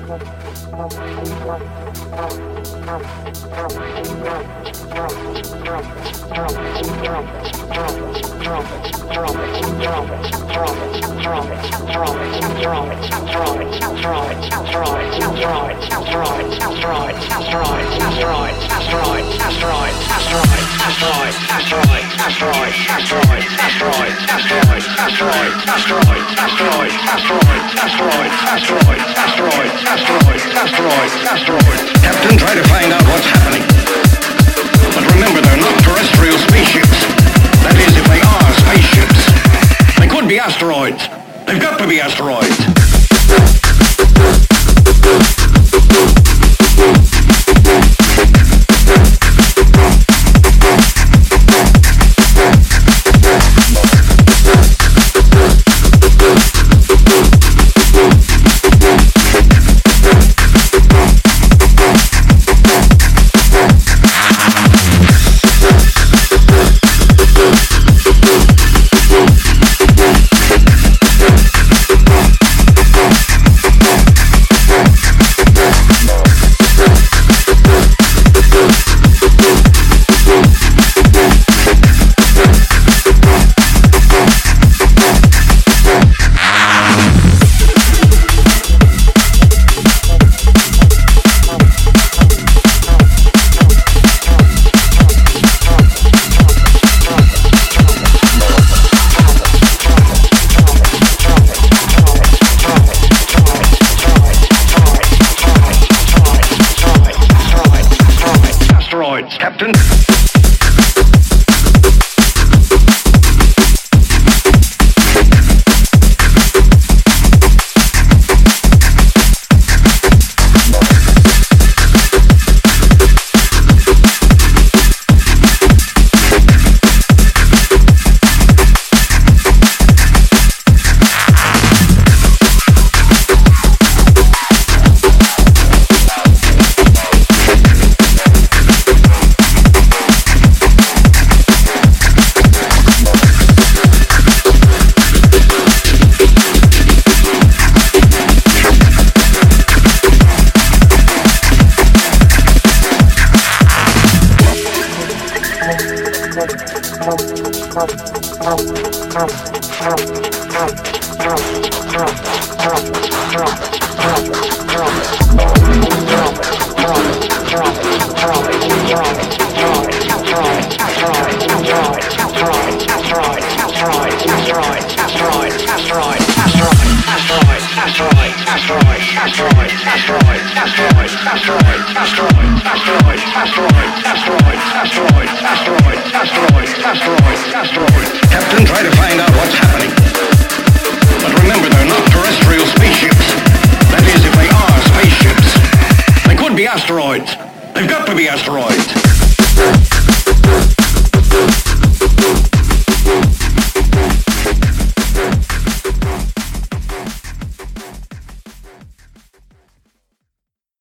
Captain, try to find out what's happening. But remember, they're not terrestrial spaceships. That is, if they are spaceships. They could be asteroids. They've got to be asteroids. Captain? Captain, try to find out what's happening. But remember, they're not terrestrial spaceships. That is, if they are spaceships. They could be asteroids. They've got to be asteroids.